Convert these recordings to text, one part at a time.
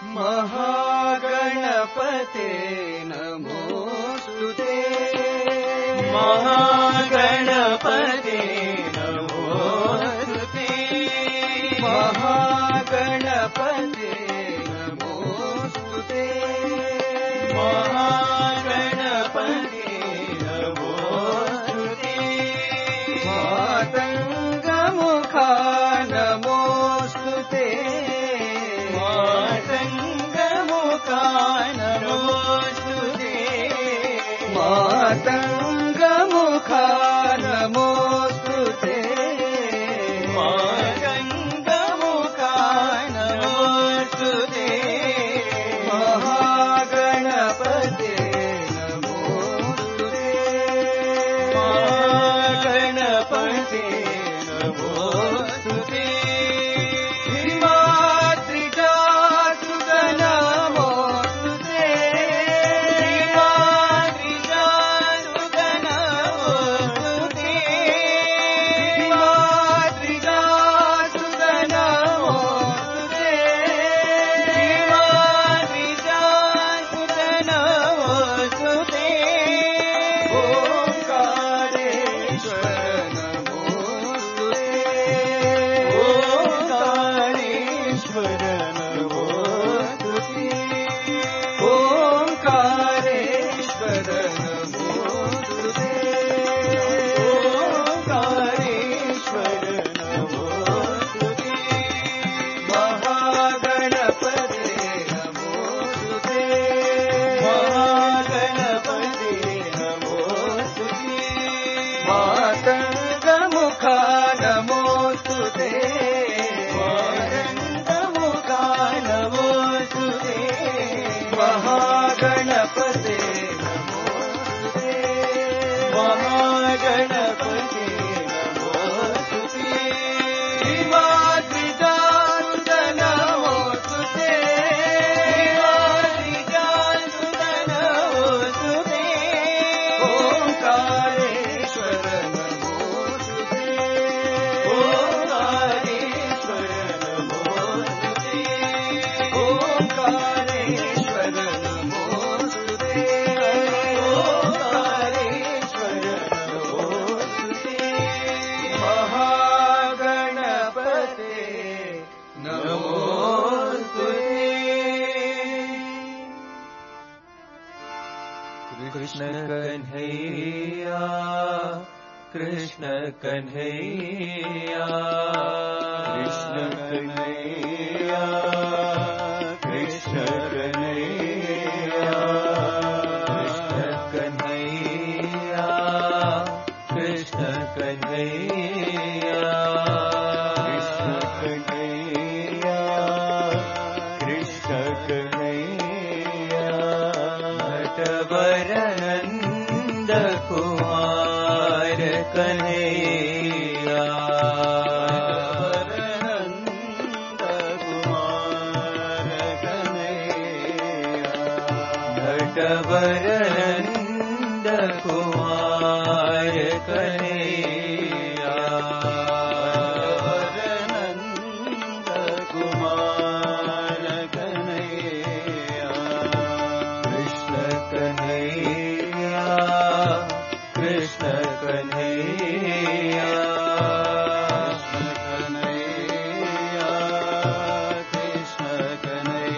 महागणपते नमोस्तुते महागणपते नमोस्तुते महागणपते नमोस्तुते महागणपते नमोस्तुते मातङ्गमुखा नमोस्तुते मातङ्गमुखा नमोस्तुते मातङ्गमुखा नमोस्तुते मातङ्गमुखा नमोस्तुते महागणपते नमोस्तुते महागणपते नमोस्तुते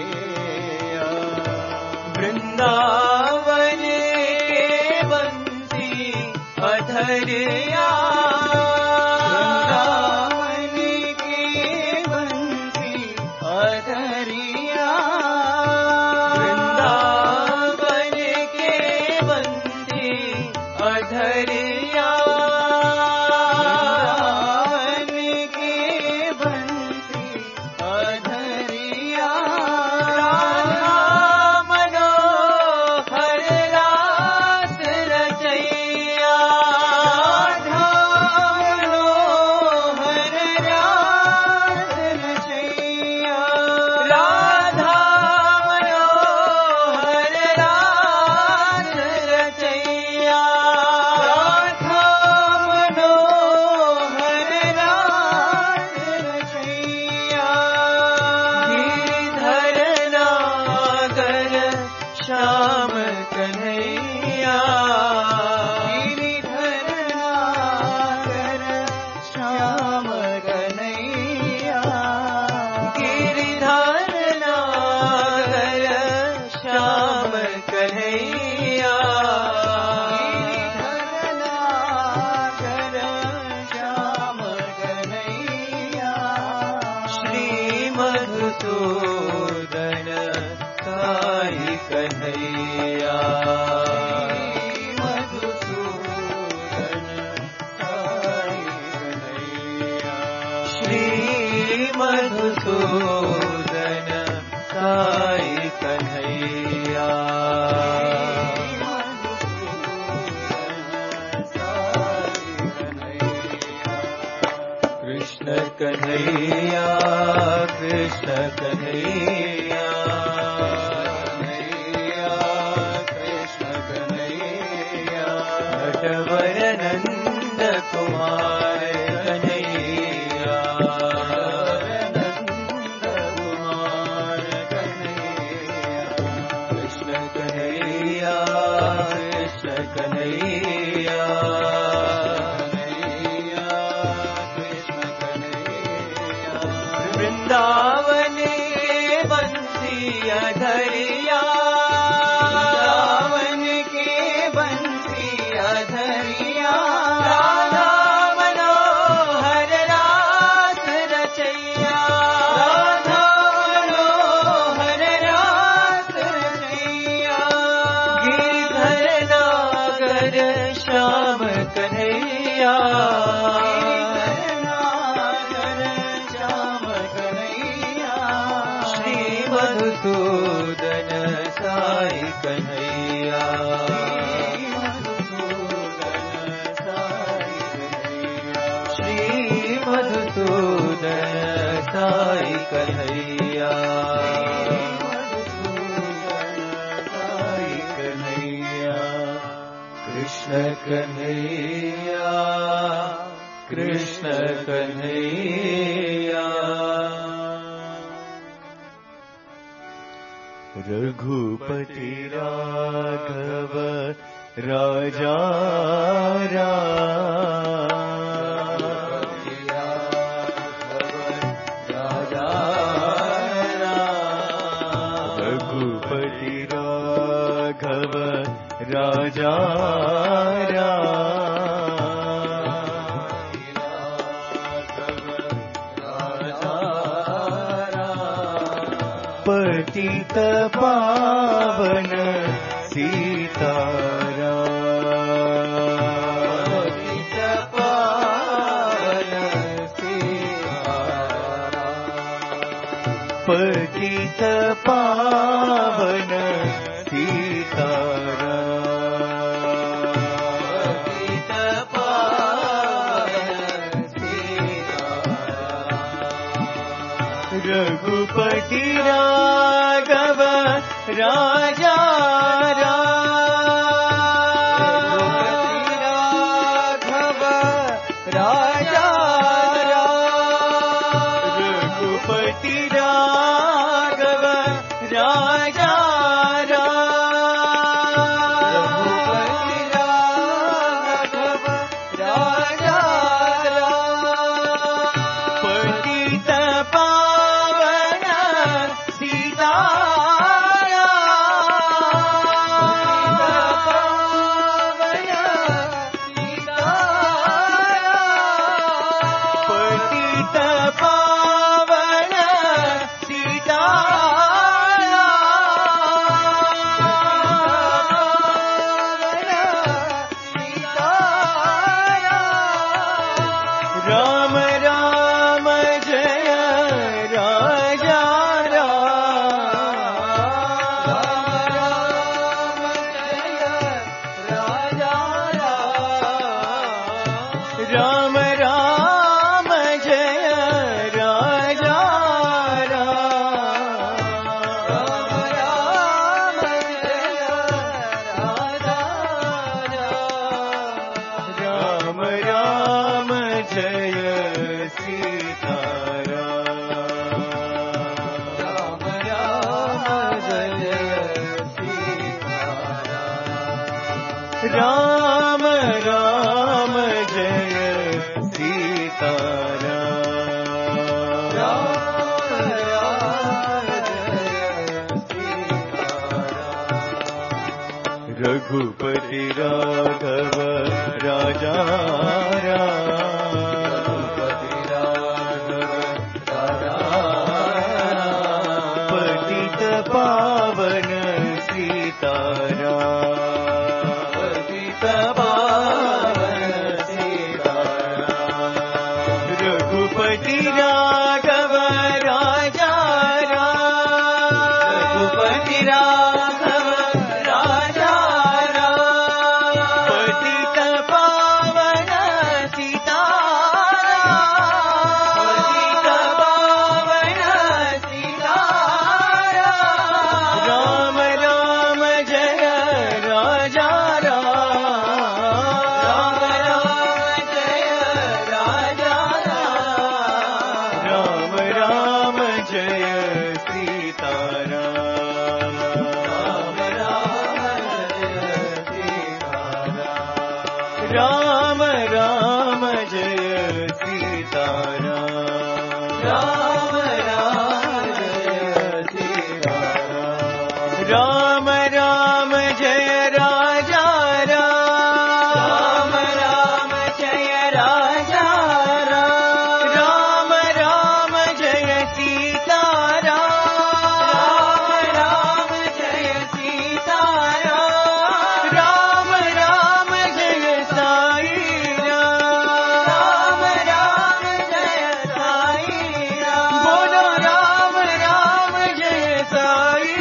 वृंदावन के बंसी मधुसूदन साई कन्हैया श्री मधुसूदन साई कन्हैया कृष्ण कन्हैया कृष्ण कन्हैया कृष्ण कन्हैया नटवर नंद कुमार कन्हैया नंद कुमार कन्हैया कृष्ण कन्हैया कृष्ण कन्हैया वृंदावन के बंसिया धरिया वृंदावन के बंसिया धरिया राधा मनोहर रास रचैया राधा मनोहर रास रचैया गिरधर नागर श्याम कन्हैया मधुसूदन साई कन्हैया श्री मधुसूदन साई कन्हैया कृष्ण कन्हैया कृष्ण कन्हैया रघुपति राघव राजा रघुपति राघव राजा पतित पावन सीताराम पतित पावन सीताराम पतित पावन सीताराम पतित पावन सीताराम रघुपति राघव राजा राघव राजा रघुपति राघव राजा रघुपति राघव राजा पतित पावन राम राम जय राजा राम जय राजा राम राम जय राजा राम जय राजा राम राम जय सीताराम राम राम जय सीताराम राम राम जय सीताराम राम राम जय सीताराम रघुपति राघव राजा पावन सीताराम पतित पावन सीताराम रघुपति राघव राजा राम रघुपति राघव राजा राम पतित पावन सीताराम पतित पावन सीताराम राम राम जय राजा राम राम जय राजा राम राम जय सीताराम राम राम जय सीताराम राम राम जय सीताराम राम राम जय सीताराम राम राम जय राजा राम राम जय राजा राम राम जय सीताराम राम जय सीताराम राम राम जय साई राम राम जय साई बोलो राम राम जय साई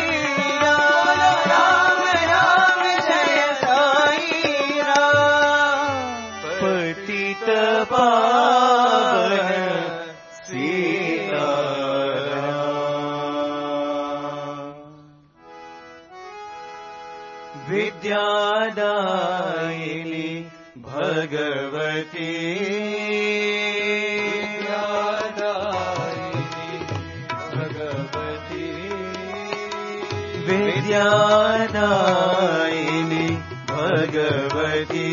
राम राम जय साई पतित पावन सीताराम विद्यादायिनी भगवती विद्यादायिनी भगवती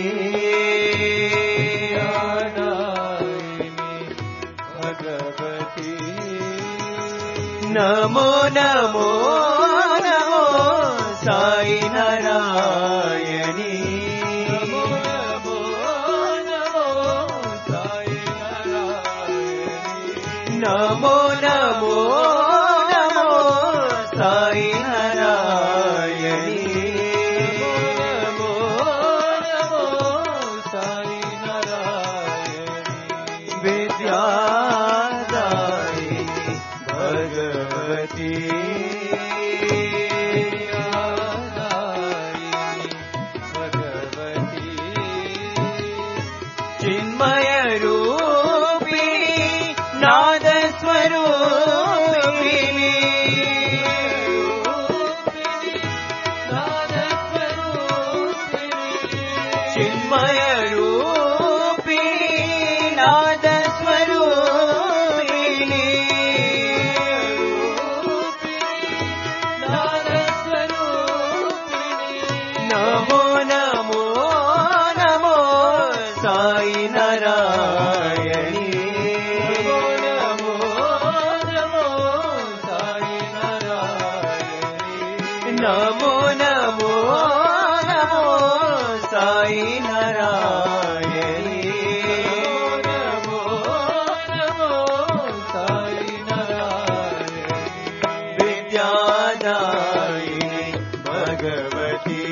नमो नमो नमो साई नारायणी नमो नमो नमो साई नारायणी विद्यादायिनी भगवती चिन्मय रूपिणी नाद स्वरूपिणी चिन्मय रूपिणी नाद स्वरूपिणी नमो नमो नमो साई नारायणी नमो नमो नमो साई नारायणी विद्यादायिनी भगवती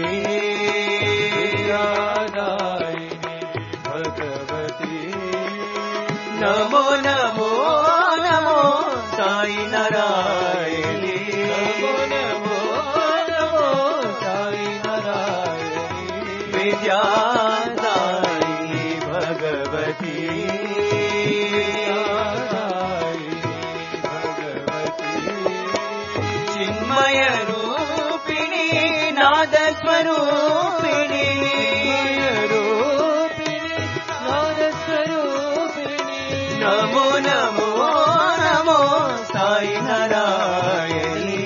नमो नमो नमो साई नारायणी विद्यादायिनी भगवती चिन्मय रूपिणी नाद स्वरूपिणी नमो नमो नमो साई नारायणी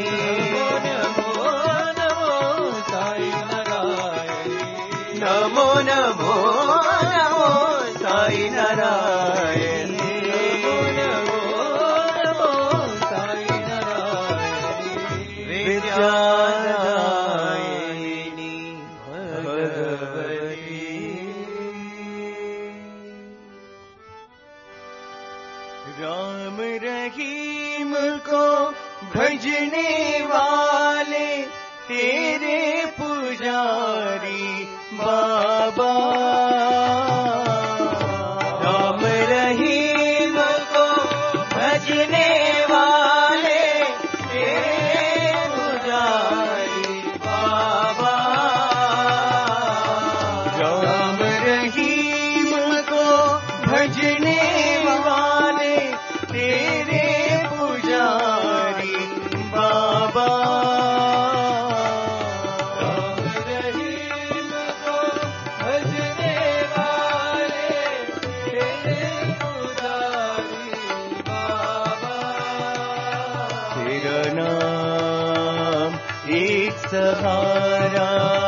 नमो नमो नमो साई नारायणी विद्यादायिनी भगवती राम रहीम को भजने वाले तेरे पुजारी बाबा। राम रहीम को भजने वाले तेरे पुजारी बाबा। राम रहीम को भजने वाले तेरे पुजारी बाबा। राम रहीम को भजने वाले तेरे पुजारी बाबा। तेरा नाम एक सहारा,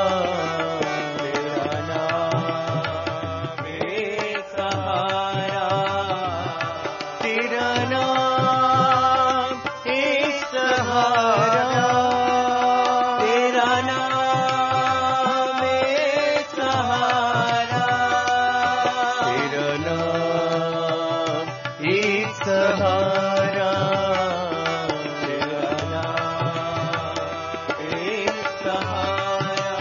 तेरा नाम एक सहारा, तेरा नाम एक सहारा, तेरा नाम एक सहारा, तेरा नाम एक सहारा, तेरा नाम एक सहारा।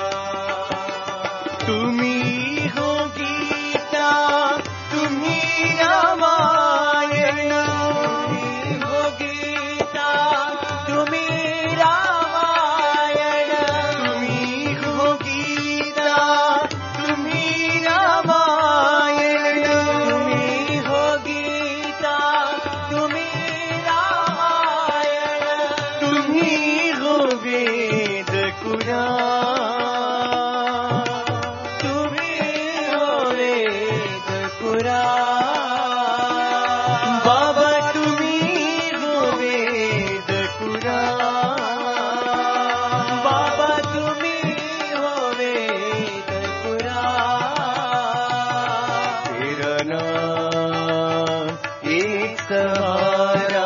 तुम्ही हो गीता, तुम्ही रामायण, तुम्ही हो गीता, तुम्ही रामायण, तुम्ही हो गीता, तुम्ही रामायण, तुम्ही हो गीता, तुम्ही रामायण, तुम्ही हो वेद कुरान, तुम्ही हो वेद कुरान। बाबा तुम्ही हो वेद कुरान, बाबा तुम्ही हो वेद कुरान। तेरा नाम एक सहारा,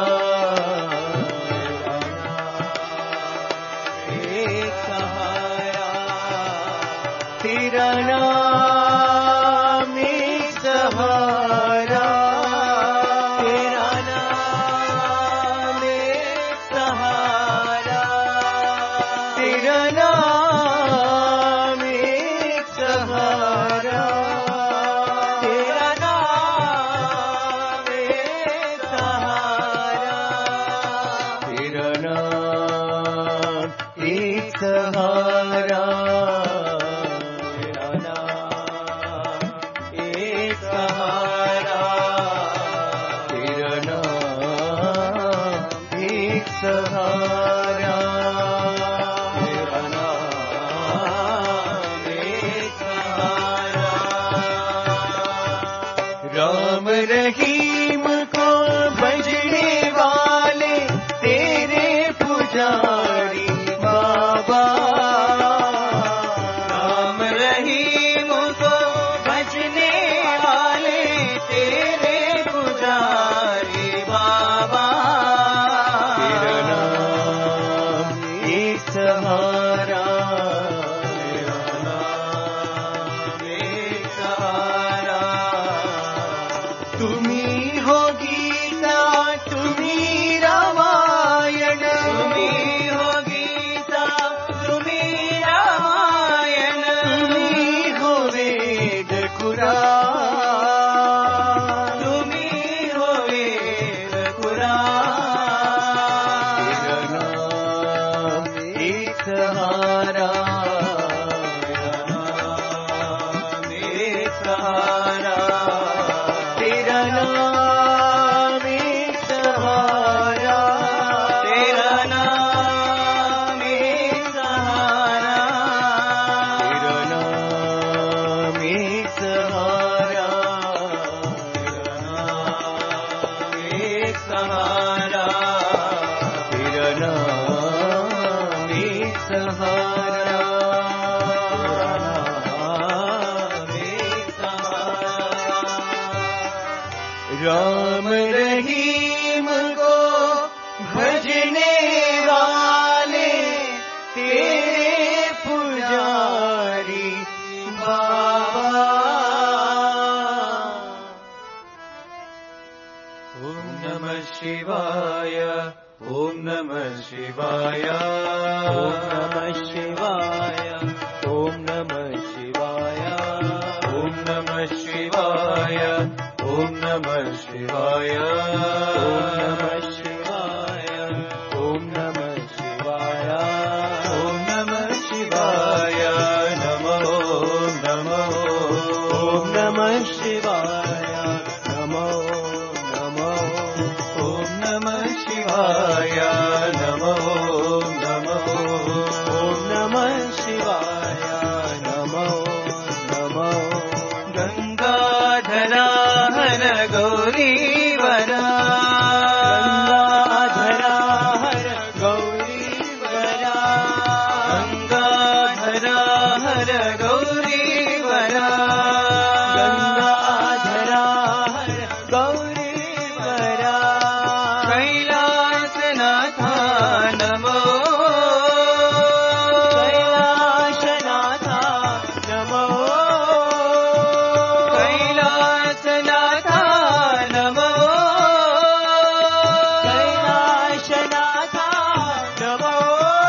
एक सहारा, तेरा नाम एक सहारा, तेरा नाम एक सहारा, तेरा नाम एक सहारा, तेरा नाम एक सहारा, तेरा नाम एक सहारा, तेरा नाम एक सहारा, तेरा नाम एक सहारा, तेरा नाम एक सहारा। राम रहीम को भजने वाले तेरे पुजारी बाबा। राम रहीम को भजने वाले तेरे पुजारी बाबा। तेरा नाम एक सहारा, तेरा नाम एक सहारा। तुम्ही हो गीता, तुम्ही रामायण, तुम्ही हो गीता, तुम्ही रामायण, तुम्ही हो वेद कुरान, तुम्ही हो वेद कुरान। तेरा नाम एक सहारा, तेरा नाम एक सहारा, तेरा नाम एक सहारा, तेरा नाम एक सहारा, तेरा नाम एक सहारा, तेरा नाम एक सहारा, तेरा नाम एक सहारा, तेरा नाम एक सहारा। राम रहीम को भजने वाले तेरे पुजारी बाबा। ओम नमः शिवाय। शिवाय ॐ नमः शिवाय ॐ नमः शिवाय ॐ नमः शिवाय ॐ नमः शिवाय ॐ नमः शिवाय ॐ नमः शिवाय ॐ नमः शिवाय ॐ नमः शिवाय नमो नमो ॐ नमः शिवाय नमो नमो ॐ नमः शिवाय नमो नमो ॐ नमः शिवाय नमो नमो गंगाधरा हर गौरीवरा गंगाधरा हर गौरीवरा गंगाधरा हर गौरीवरा गंगाधरा हर गौरीवरा कैलासनाथ नमो कैलासनाथ नमो कैलासनाथ नमो कैलासनाथ नमो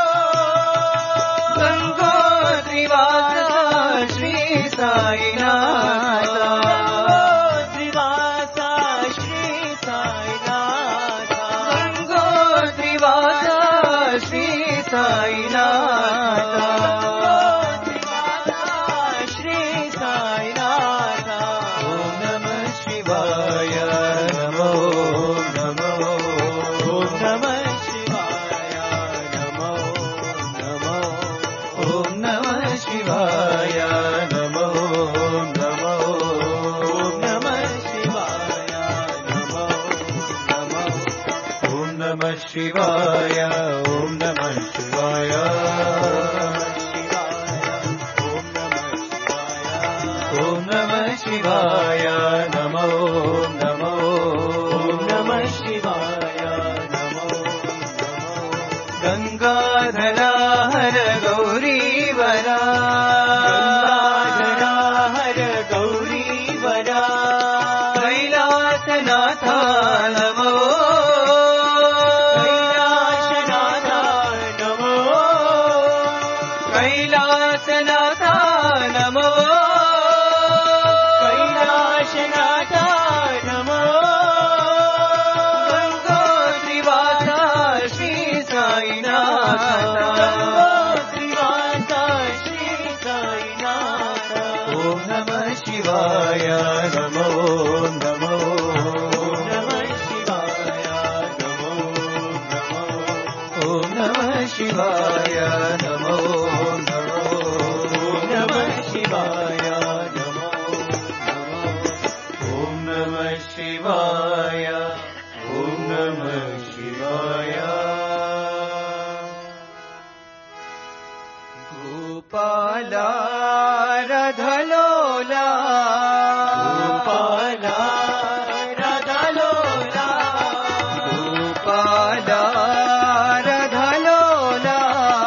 गंगोत्रीवास श्री साईनाथ गंगोत्रीवास श्री साईनाथ गंगोत्रीवास श्री साईनाथ गंगोत्रीवास श्री साईनाथ ॐ नमः शिवाय नमो नमो ॐ नमः शिवाय नमो नमो ॐ नमः शिवाय नमो नमो ॐ नमः शिवाय नमो नमो ॐ नमः शिवाय ॐ नमः शिवाय ॐ नमः शिवाय नमो नमो ॐ नमः शिवाय नमो नमो गंगाधरा हर गौरीवरा गंगाधरा हर गौरीवरा कैलासनाथ नमो कैलासनाथ नमो कैलासनाथ नमो कैलासनाथ नमो गंगोत्रीवास श्री साईनाथ गंगोत्रीवास श्री साईनाथ ॐ नमः शिवाय नमो नमो ॐ नमः शिवाय नमो नमो ॐ नमः शिवाय नमो नमो ॐ नमः शिवाय नमो नमो ॐ नमः शिवाय ॐ नमः शिवाय गोपाला रधलोला गोपाला रधलोला गोपाला रधलोला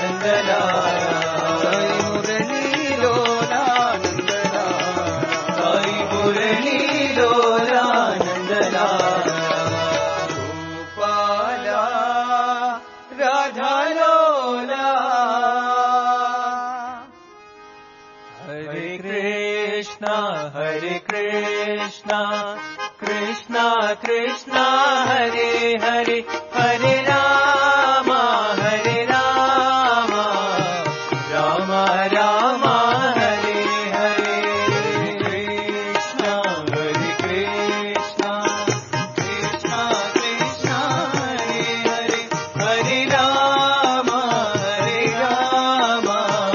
నందలారా మురళీలోలా నందలారా సాయి మురళీలోలా నందలారా గోపాలా రాధాలోలా హరే కృష్ణ కృష్ణ కృష్ణ హరే హరే హరే రామ రామ రామ హరే హరే కృష్ణ కృష్ణ కృష్ణ హరే హరే హరే రామ రామ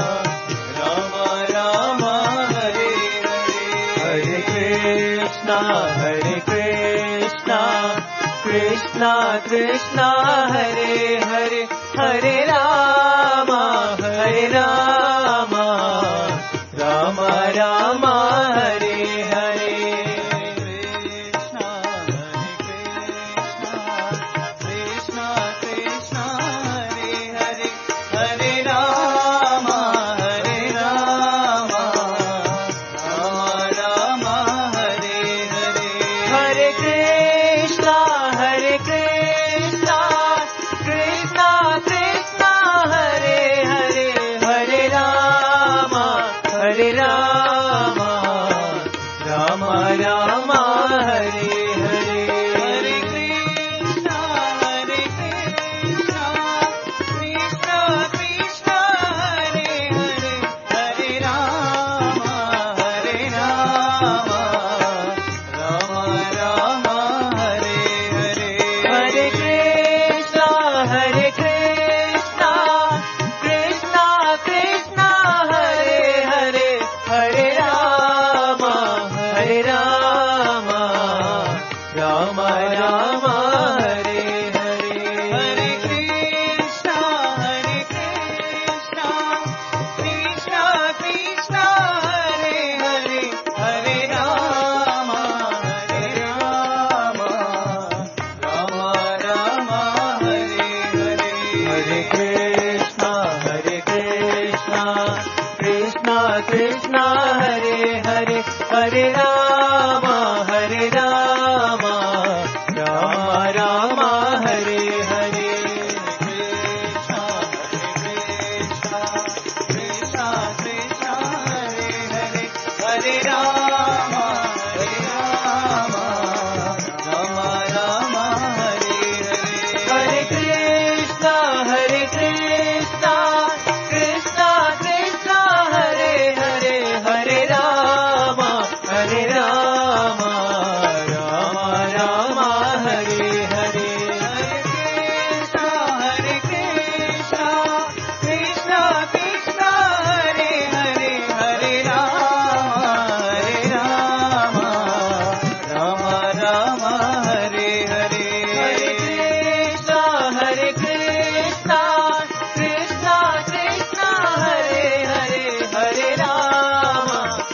రామ హరే హరే కృష్ణ కృష్ణ కృష్ణ హరే హరే హరే రామ రామ రామ హరే హరే కృష్ణ కృష్ణ కృష్ణ హరే హరే హరే రామ రామ రామ హరే హరే హరే కృష్ణ కృష్ణ కృష్ణ హరే హరే హరే రామ రామ రామ హరే హరే హరే కృష్ణ కృష్ణ కృష్ణ హరే హరే హరే రామ రామ హరే హరే హరే కృష్ణ కృష్ణ కృష్ణ హరే హరే హరే రామ రామ హరే హరే హరే కృష్ణ కృష్ణ కృష్ణ హరే హరే హరే రామ రామ హరే హరే హరే కృష్ణ కృష్ణ కృష్ణ హరే హరే హరే రామ రామ రామ హరే హరే కృష్ణ కృష్ణ కృష్ణ హరే హరే హరే రామ రామ హరే హరే హరే కృష్ణ కృష్ణ కృష్ణ హరే హరే హరే రామ రామ రామ హరే హరే హరే కృష్ణ కృష్ణ కృష్ణ హరే హరే హరే రామ రామ హరే హరే హరే కృష్ణ కృష్ణ కృష్ణ హరే హరే హరే రామ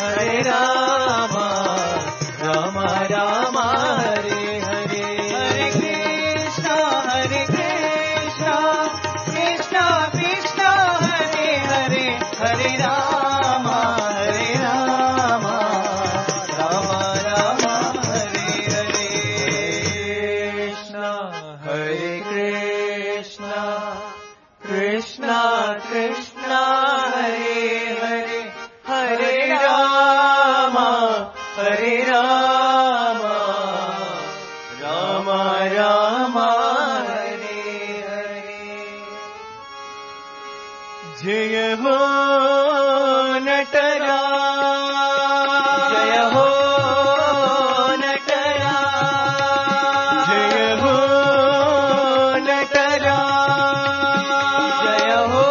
రామ హరే హరే హరే కృష్ణ కృష్ణ కృష్ణ హరే హరే హరే రామ రామ హరే హరే కృష్ణ కృష్ణ కృష్ణ కృష్ణ హరే హరే హరే రామ రామ హరే హరే జయ హో నటరా జయ హో నటరా జయ హో నటరా జయ హో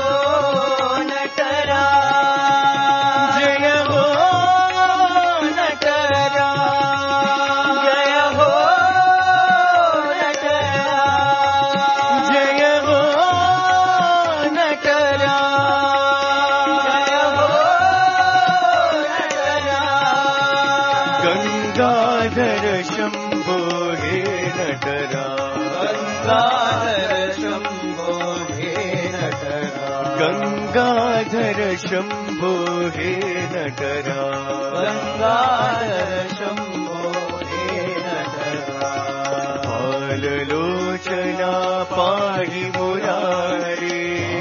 నటరా జయ హో నటరా జయ హో నటరా జయ హో నటరా జయ హో నటరా గంగాధర శంభో హే నటరా గంగాధర శంభో హే నటరా गंगाधर शंभो हे नटराज गंगाधर शंभो हे नटराज फाललोचना पाहि मुरारी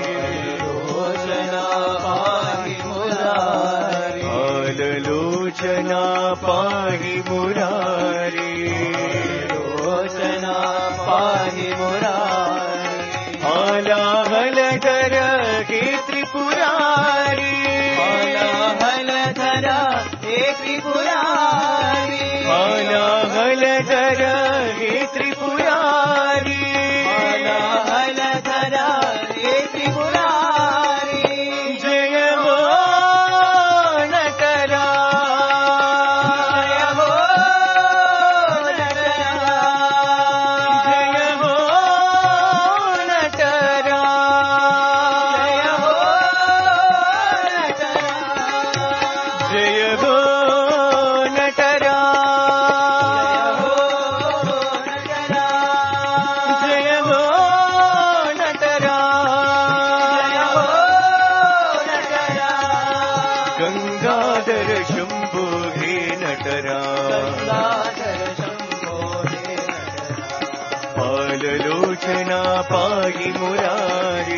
लोचना पाहि मुरारी फाललोचना पाहि मुरारी लोचना पाहि मुरारी आलाहलधर हे त्रिपुरारी आलाहलधर हे त्रिपुरारी आलाहलधर हे त्रिपुरारी आलाहलधर हे त्रिपुरारी जय हो नटराज जय हो नटराज जय हो नटराज जय हो नटराज जय हो नटराज जय हो नटराज गंगाधर शंभो हे नटराज फाललोचना पाहि मुरारी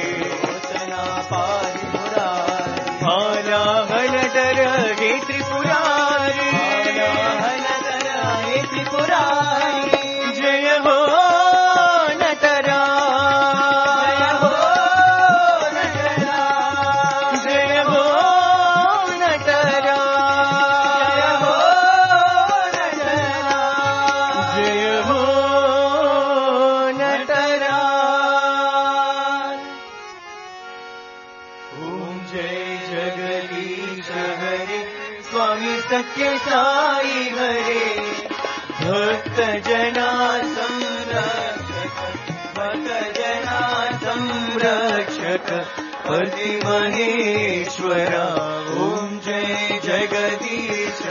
आलाहलधर हे त्रिपुरारी जय हो नटराज जय हो नटराज जय हो नटराज ओम जय जगदीश हरे स्वामी सत्य साई हरे भक्त जना संरक्षक पति महेश्वरा ओम जय जगदीश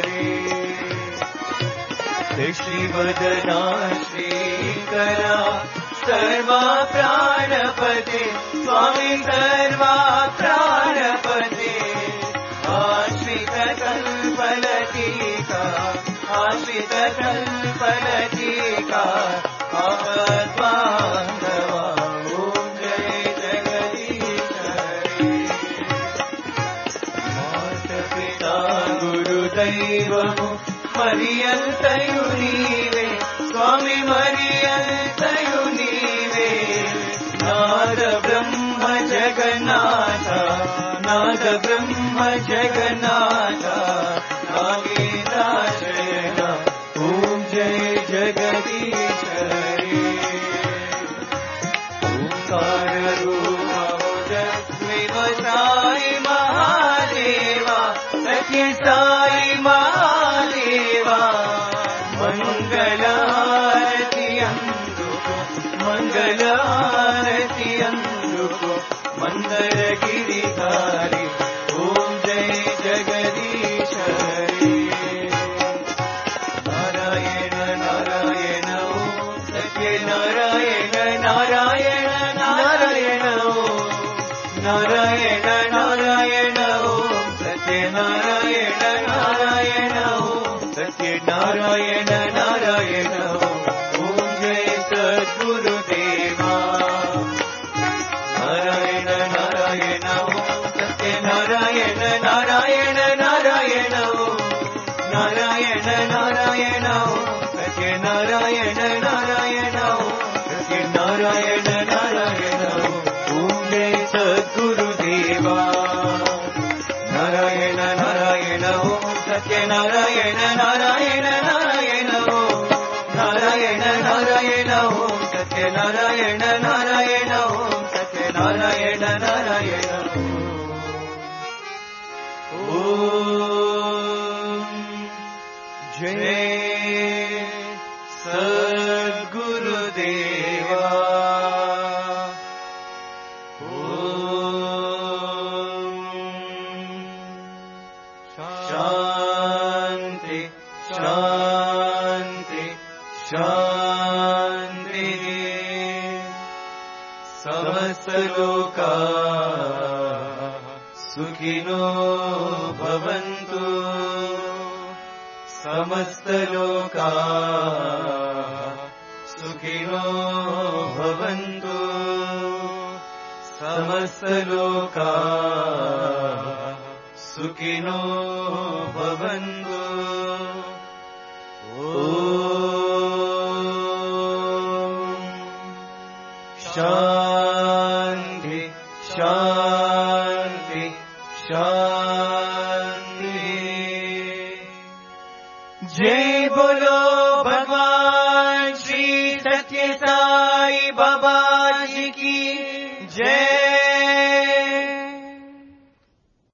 हरे श्रीवदना श्रीकरा सर्वा प्राणपते स्वामी सर्वा प्राणपते आश्रित कल्पलतिका आश्रित कल्पलतिका आपद्बान्धवा ओम जय जगदीश हरे मातपिता गुरुदैवमु मरियन्तयु नीवे स्वामी मरियन्तयु नीवे नाद ब्रह्म जगन्नाथ नाद ब्रह्म जगन्नाथ नागेन्द्राशयन ओम जय जगदीश हरे ओंकार रूपमुदस्मिव साई महादेवा सत्य साई महादेवा मंगलारति अंदुको मंगलारति अंदुको मंदर गिरिधारी ओम जय जगदीश हरे नारायण नारायण ओम सत्य नारायण नारायण नारायण ओम नारायण नारायण ओम सत्य नारायण नारायण ओम सत्य नारायण नारायण ओम जय सद्गुरुदेवा नारायण नारायण ओम सत्य नारायण नारायण नारायण ओम नारायण नारायण ओम सत्य नारायण नारायण ओम सत्य नारायण नारायण ओम जय सद्गुरुदेवा नारायण नारायण ओम सत्य नारायण नारायण नारायण ओम नारायण नारायण ओम सत्य नारायण नारायण ओम सत्य नारायण नारायण ओम जय सद्गुरुदेवा शांति शांति शांति समस्त लोका सुखिनो भवन्तु समस्त लोका सुखिनो भवन्तु समस्त लोका सुखिनो भवन्तु शान्ति शान्ति शान्ति जय बोलो भगवान श्री सत्य साई